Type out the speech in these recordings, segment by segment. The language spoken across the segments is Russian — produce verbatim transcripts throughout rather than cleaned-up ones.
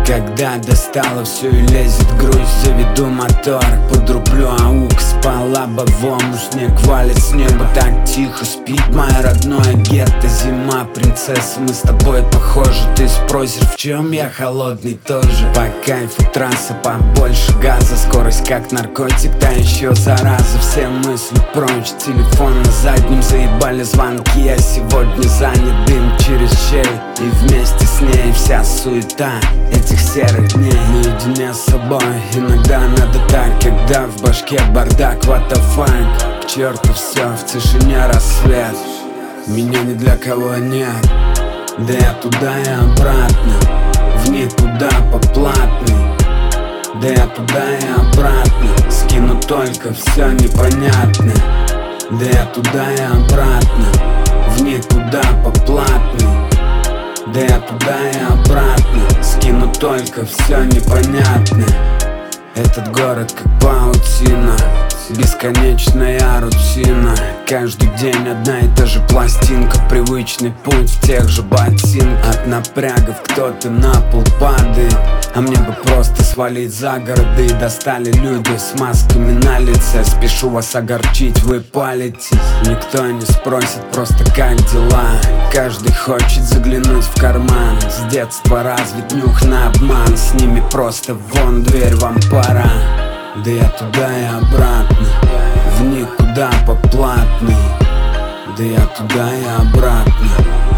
Когда достало все и лезет грусть, заведу мотор, подрублю аукс по лобовому. Снег валит с неба, так тихо спит мое родное гетто. Зима, принцесса, мы с тобой похожи. Ты спросишь, в чем я холодный тоже. По кайфу трасса, побольше газа. Скорость как наркотик, та еще зараза. Все мысли прочь, телефон на заднем. Заебали звонки, я сегодня занят. Дым через щель, и вместе с ней вся суета этих серых дней. Наедине с собой, иногда надо так, когда в башке бардак, what the fuck. К черту все, в тишине рассвет. Меня ни для кого нет, да я туда и обратно, в никуда по платной. Да я туда и обратно, скину только все непонятное. Да я туда и обратно, в никуда по платной. Да я туда и обратно, скину только все непонятное. Этот город как паутина, бесконечная рутина. Каждый день одна и та же пластинка, привычный путь в тех же ботинках. От напрягов кто-то на пол падает, а мне бы просто свалить за города. И достали люди с масками на лице. Спешу вас огорчить, вы палитесь. Никто не спросит просто как дела. Каждый хочет заглянуть в карман. С детства развит нюх на обман. С ними просто вон дверь, вам пора. Да я туда и обратно, в никуда по платной. Да я туда и обратно,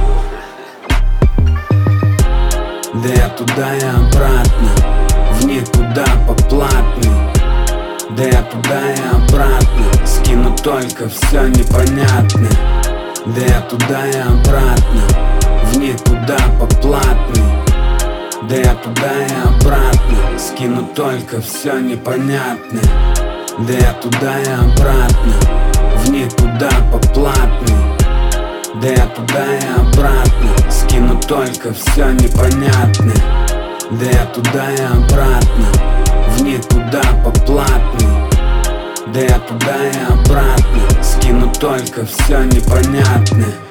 да я туда и обратно, в никуда по платной. Да я туда и обратно, скину только все непонятное. Да я туда и обратно, в никуда по платной. Да я туда и обратно, скину только все непонятное. Да я туда и обратно, в никуда по платной. Да я туда и обратно, скину только все непонятное. Да я туда и обратно, в никуда по платной. Да я туда и обратно, скину только все непонятное.